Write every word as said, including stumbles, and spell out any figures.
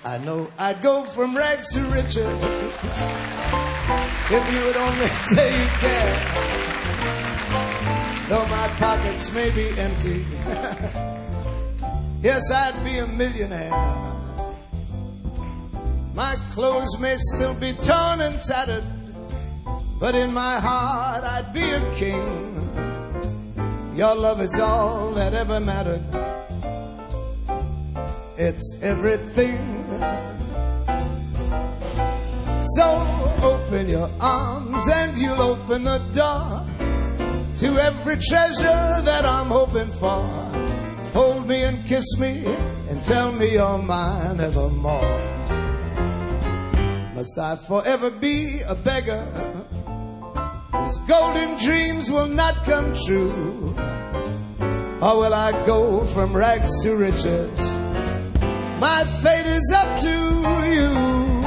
I know I'd go from rags to riches if you would only say you care. Though my pockets may be empty, yes, I'd be a millionaire. My clothes may still be torn and tattered, but in my heart I'd be a king. Your love is all that ever mattered. It's everything. So open your arms and you'll open the door to every treasure that I'm hoping for. Hold me and kiss me and tell me you're mine evermore. Must I forever be a beggar whose golden dreams will not come true? Or will I go from rags to riches? My fate is up to you.